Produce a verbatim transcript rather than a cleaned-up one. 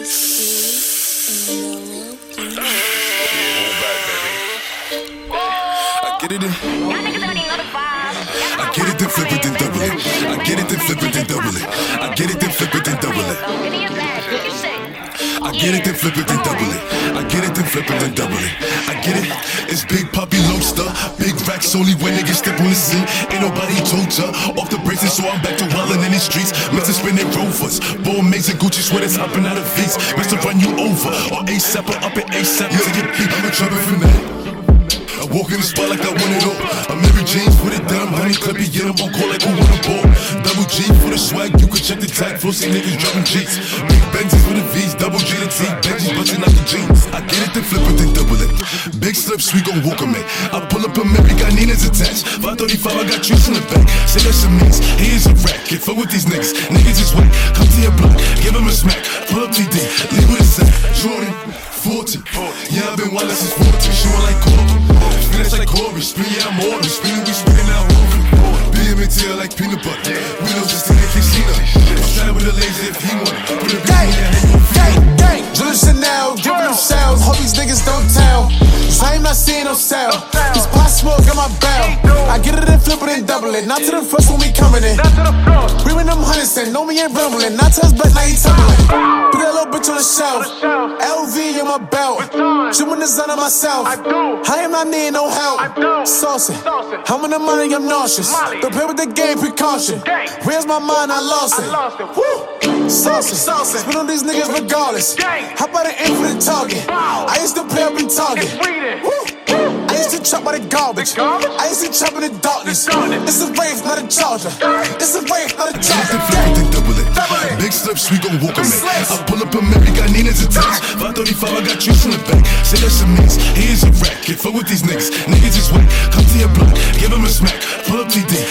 I get it in. I get it, then flip it, then double it. I get it, then flip it, then double it. I get it, then flip it, then double it. I get it, then flip it, then double it. I get it, then flip it, then double it. I get it. It's Big Poppy Lobster, big racks only when niggas step on the scene. Ain't nobody told ya. Off the braces, so I'm back to wildin' in these streets. Mister spinning Rovers, Ball Mays and Gucci sweaters hopping out of V's. Mister run you over, or ASAP or up at ASAP to get beat. I'm a trouble for that. I walk in the spot like I want it all. I'm Mary James, put it down, honey, clip it, yeah, I'm on call like who want a ball. Double G for the swag, you can check the tag, flossy niggas dropping G's. Big Benzies with the V's, double G to T, Benji's busting out the jeans. I get it, then flip it, then double it. Big slips, we gon' walk 'em in. I pull up a Mary, got Nina's attached. five thirty-five, I got trees in the back. Say that's a mix, he is a rat. Get fuck with these niggas, niggas is whack. Come to your block, give him a smack. Pull up T D, leave with a sack. Jordan, forty, yeah, I've been wild since forty. Shooting like Corbin, finish like Corey. Spin, yeah, I'm on. Spinning, we spinning out moving. B M and tail like peanut butter. We know just in the casino. I'm trying with a laser if he want it. Put a gang, gang, gang. Jill Chanel, giving them shells. Hope these niggas don't tell. Cause I ain't not seeing no sale. This pot smoke on my bell. I get it and flip it and double it. Not to the first when we coming in. We with them hundreds and know me ain't rumbling. Not to us black, now he tumbling. Put that little bitch on the shelf. L V in my belt. Shooting the sun on myself. I am not needing no help. Saucy. How many money I'm nauseous. Don't play with the game, precaution. Where's my mind? I lost it. Woo. Saucy. Spit on these niggas regardless. How about an aim for the target? I used to play up in Target. Woo. I used to chop by the garbage. I used to chop in the darkness. It's a rave, not a charger. It's a rave, not a charger. Double it. Big slips, we gon' walk 'em in. I pull up a Mary, got Nina's attached. five thirty-five, I got trees in the back. Say that's a mix, he is a rat. Get fuck with these niggas, niggas is whack. Come to your block, give him a smack. Pull up T D,